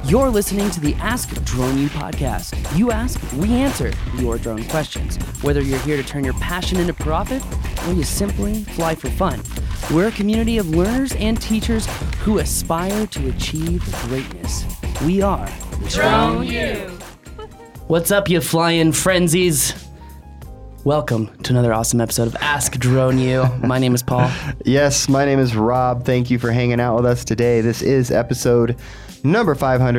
You're listening to the Ask Drone U podcast. You ask, we answer your drone questions. Whether you're here to turn your passion into profit or you simply fly for fun, we're a community of learners and teachers who aspire to achieve greatness. We are Drone U. What's up, you flying frenzies? Welcome to another awesome episode of Ask Drone U. My name is Paul. Yes, my name is Rob. Thank you for hanging out with us today. This is episode number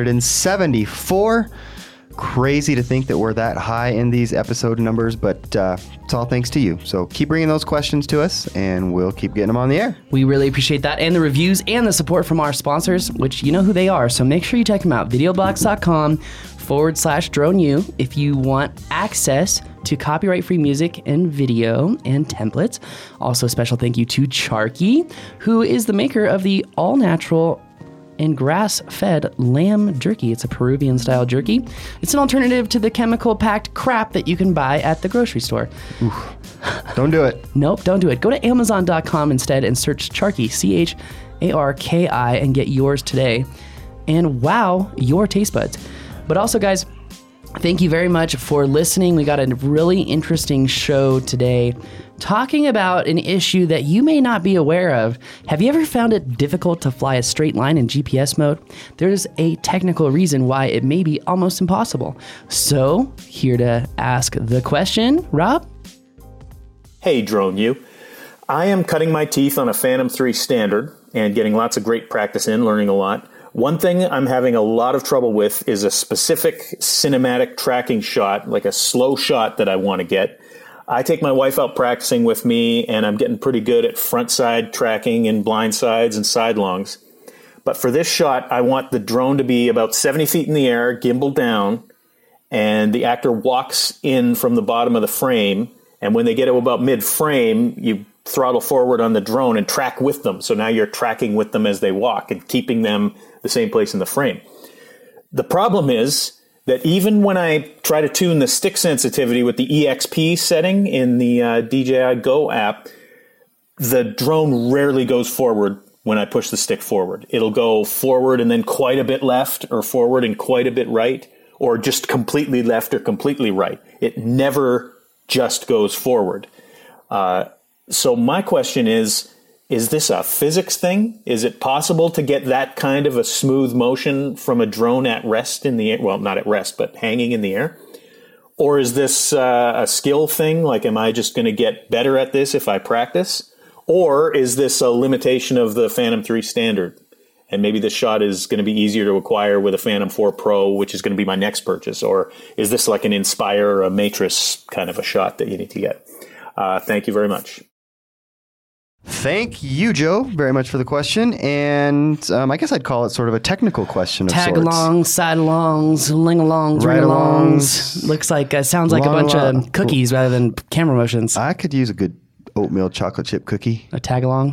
574. Crazy to think that we're that high in these episode numbers, but it's all thanks to you. So keep bringing those questions to us, and we'll keep getting them on the air. We really appreciate that, and the reviews and the support from our sponsors, which you know who they are. So make sure you check them out. Videoblocks.com/Drone U if you want access to copyright-free music and video and templates. Also, a special thank you to Charky, who is the maker of the all-natural and grass-fed lamb jerky. It's a Peruvian-style jerky. It's an alternative to the chemical-packed crap that you can buy at the grocery store. Oof. Don't do it. Nope, don't do it. Go to Amazon.com instead and search Charky, Charki, and get yours today. And wow your taste buds. But also, guys, thank you very much for listening. We got a really interesting show today talking about an issue that you may not be aware of. Have you ever found it difficult to fly a straight line in GPS mode? There's a technical reason why it may be almost impossible. So, here to ask the question, Rob? Hey, Drone U. I am cutting my teeth on a Phantom 3 Standard and getting lots of great practice in, learning a lot. One thing I'm having a lot of trouble with is a specific cinematic tracking shot, like a slow shot that I want to get. I take my wife out practicing with me, and I'm getting pretty good at front side tracking and blind sides and sidelongs. But for this shot, I want the drone to be about 70 feet in the air, gimbal down, and the actor walks in from the bottom of the frame. And when they get to about mid-frame, you throttle forward on the drone and track with them. So now you're tracking with them as they walk and keeping them the same place in the frame. The problem is that even when I try to tune the stick sensitivity with the EXP setting in the DJI Go app, the drone rarely goes forward when I push the stick forward. It'll go forward and then quite a bit left, or forward and quite a bit right, or just completely left or completely right. It never just goes forward. So my question is this a physics thing? Is it possible to get that kind of a smooth motion from a drone at rest in the air? Well, not at rest, but hanging in the air? Or is this a skill thing? Like, am I just going to get better at this if I practice? Or is this a limitation of the Phantom 3 Standard? And maybe this shot is going to be easier to acquire with a Phantom 4 Pro, which is going to be my next purchase. Or is this like an Inspire or a Matrix kind of a shot that you need to get? Thank you very much. Thank you, Joe, very much for the question. And I guess I'd call it sort of a technical question of sorts. Tag-alongs, side-alongs, ling-alongs, right-alongs. Looks like, sounds like a bunch of cookies rather than camera motions. I could use a good oatmeal chocolate chip cookie. A tag-along?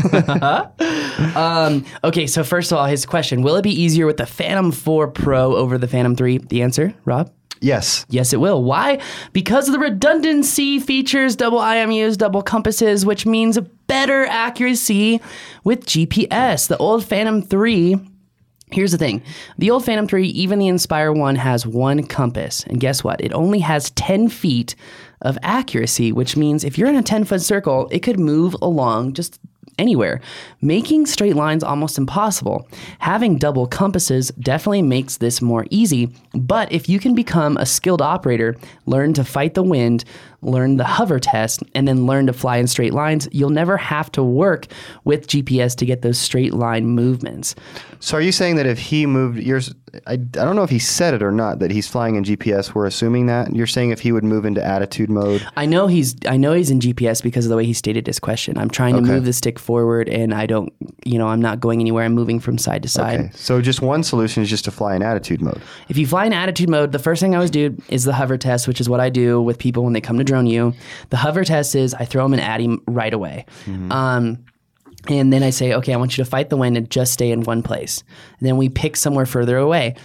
Okay, so first of all, his question, will it be easier with the Phantom 4 Pro over the Phantom 3? The answer, Rob? Yes. Yes, it will. Why? Because of the redundancy features, double IMUs, double compasses, which means better accuracy with GPS. The old Phantom 3, here's the thing. The old Phantom 3, even the Inspire 1, has one compass. And guess what? It only has 10 feet of accuracy, which means if you're in a 10-foot circle, it could move along just anywhere, making straight lines almost impossible. Having double compasses definitely makes this more easy, but if you can become a skilled operator, learn to fight the wind, learn the hover test, and then learn to fly in straight lines, you'll never have to work with GPS to get those straight line movements. So are you saying that if he moved yours, I don't know if he said it or not, that he's flying in GPS, we're assuming that? You're saying if he would move into attitude mode? I know he's in GPS because of the way he stated his question. I'm trying to move the stick forward and I'm not going anywhere. I'm moving from side to side. Okay. So just one solution is just to fly in attitude mode. If you fly in attitude mode, the first thing I always do is the hover test, which is what I do with people when they come to Drone U. The hover test is I throw them an Addy right away. Mm-hmm. And then I say, okay, I want you to fight the wind and just stay in one place. And then we pick somewhere further away.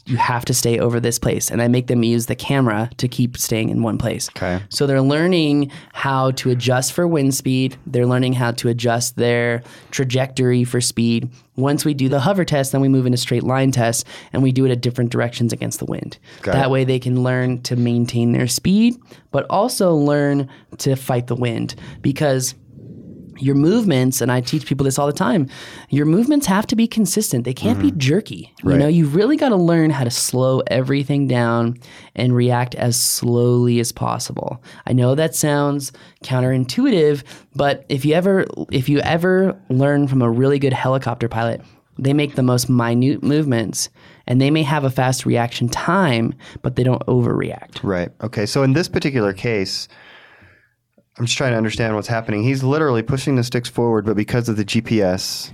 you have to stay over this place. And I make them use the camera to keep staying in one place. Okay. So they're learning how to adjust for wind speed. They're learning how to adjust their trajectory for speed. Once we do the hover test, then we move into straight line test, and we do it at different directions against the wind. That way they can learn to maintain their speed, but also learn to fight the wind, because your movements, and I teach people this all the time, your movements have to be consistent. They can't be jerky. Right. You know, you've really got to learn how to slow everything down and react as slowly as possible. I know that sounds counterintuitive, but if you ever learn from a really good helicopter pilot, they make the most minute movements, and they may have a fast reaction time, but they don't overreact. Right. Okay. So in this particular case, I'm just trying to understand what's happening. He's literally pushing the sticks forward, but because of the GPS,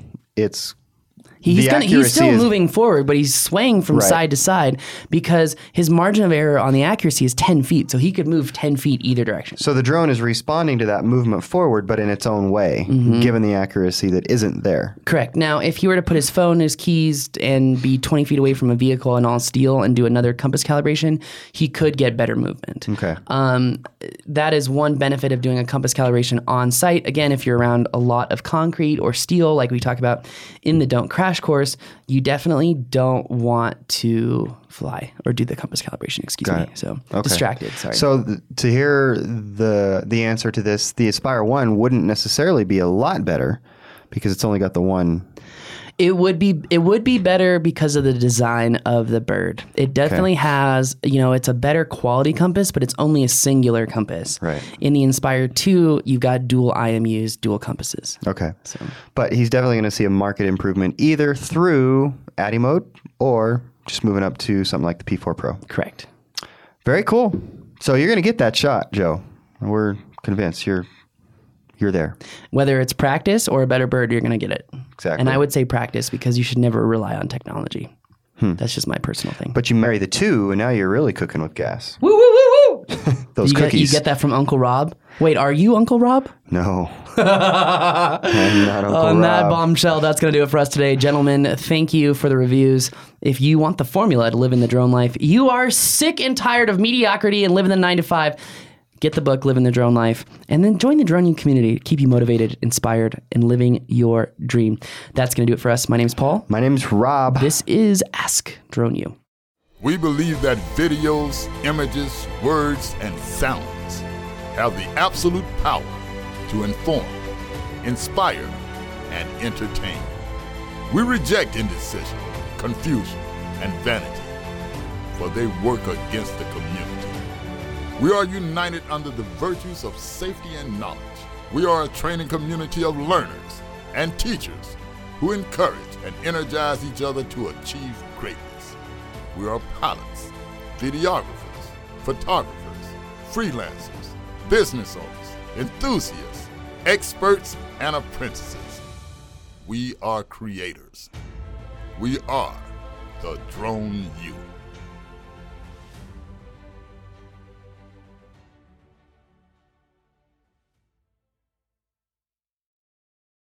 he's still moving forward, but he's swaying from side to side because his margin of error on the accuracy is 10 feet. So he could move 10 feet either direction. So the drone is responding to that movement forward, but in its own way, given the accuracy that isn't there. Correct. Now, if he were to put his phone, his keys, and be 20 feet away from a vehicle and all steel and do another compass calibration, he could get better movement. Okay. That is one benefit of doing a compass calibration on site. Again, if you're around a lot of concrete or steel, like we talked about in the Don't Crash course, you definitely don't want to fly or do the compass calibration, excuse me. So distracted, sorry. So to hear the answer to this, the Aspire 1 wouldn't necessarily be a lot better because it's only got the one. It would be better because of the design of the bird. It definitely has, it's a better quality compass, but it's only a singular compass. Right. In the Inspire 2, you've got dual IMUs, dual compasses. Okay. But he's definitely going to see a market improvement either through ADI mode or just moving up to something like the P4 Pro. Correct. Very cool. So you're going to get that shot, Joe. We're convinced you're there. Whether it's practice or a better bird, you're going to get it. Exactly. And I would say practice because you should never rely on technology. That's just my personal thing. But you marry the two, and now you're really cooking with gas. Woo, woo, woo, woo! Those cookies. You get that from Uncle Rob? Wait, are you Uncle Rob? No. I'm not Uncle Rob. On that bombshell, that's going to do it for us today. Gentlemen, thank you for the reviews. If you want the formula to live in the drone life, you are sick and tired of mediocrity and living the 9-to-5, get the book, Living the Drone Life, and then join the Drone U community to keep you motivated, inspired, and living your dream. That's going to do it for us. My name's Paul. My name's Rob. This is Ask Drone U. We believe that videos, images, words, and sounds have the absolute power to inform, inspire, and entertain. We reject indecision, confusion, and vanity, for they work against the community. We are united under the virtues of safety and knowledge. We are a training community of learners and teachers who encourage and energize each other to achieve greatness. We are pilots, videographers, photographers, freelancers, business owners, enthusiasts, experts, and apprentices. We are creators. We are the Drone U.